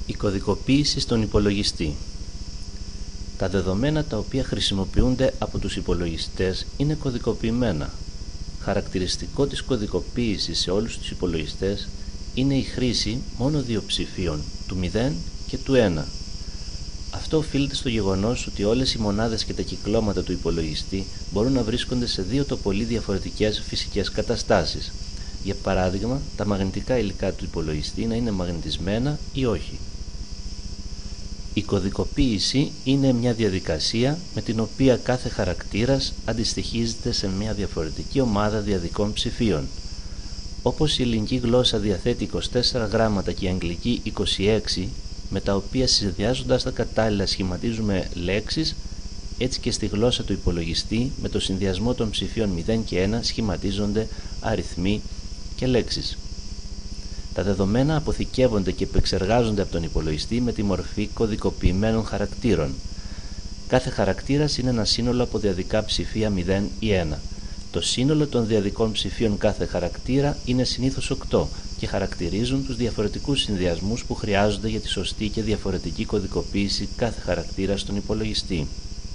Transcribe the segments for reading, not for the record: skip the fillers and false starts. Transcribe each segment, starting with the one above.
Η κωδικοποίηση στον υπολογιστή. Τα δεδομένα τα οποία χρησιμοποιούνται από τους υπολογιστές είναι κωδικοποιημένα. Χαρακτηριστικό της κωδικοποίησης σε όλους τους υπολογιστές είναι η χρήση μόνο δύο ψηφίων, του 0 και του 1. Αυτό οφείλεται στο γεγονός ότι όλες οι μονάδες και τα κυκλώματα του υπολογιστή μπορούν να βρίσκονται σε δύο το πολύ διαφορετικές φυσικές καταστάσεις. Για παράδειγμα, τα μαγνητικά υλικά του υπολογιστή να είναι μαγνητισμένα ή όχι. Η κωδικοποίηση είναι μια διαδικασία με την οποία κάθε χαρακτήρας αντιστοιχίζεται σε μια διαφορετική ομάδα διαδικών ψηφίων. Όπως η ελληνική γλώσσα διαθέτει 24 γράμματα και η αγγλική 26, με τα οποία συνδυάζοντας τα κατάλληλα σχηματίζουμε λέξεις, έτσι και στη γλώσσα του υπολογιστή με το συνδυασμό των ψηφίων 0 και 1 σχηματίζονται αριθμοί και λέξεις. Τα δεδομένα αποθηκεύονται και επεξεργάζονται από τον υπολογιστή με τη μορφή κωδικοποιημένων χαρακτήρων. Κάθε χαρακτήρας είναι ένα σύνολο από διαδικά ψηφία 0 ή 1. Το σύνολο των διαδικών ψηφίων κάθε χαρακτήρα είναι συνήθως 8 και χαρακτηρίζουν τους διαφορετικούς συνδυασμούς που χρειάζονται για τη σωστή και διαφορετική κωδικοποίηση κάθε χαρακτήρα στον υπολογιστή.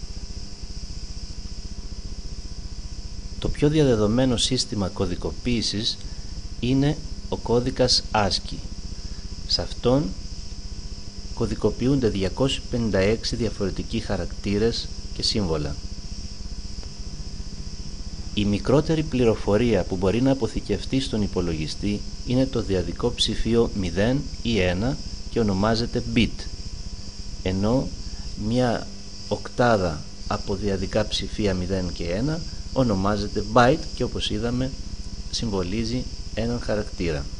Το πιο διαδεδομένο σύστημα κωδικοποίησης είναι ο κώδικας ASCII. Σε αυτόν κωδικοποιούνται 256 διαφορετικοί χαρακτήρες και σύμβολα. Η μικρότερη πληροφορία που μπορεί να αποθηκευτεί στον υπολογιστή είναι το διαδικό ψηφίο 0 ή 1 και ονομάζεται bit, ενώ μια οκτάδα από διαδικά ψηφία 0 και 1 ονομάζεται byte και όπως είδαμε συμβολίζει έναν χαρακτήρα.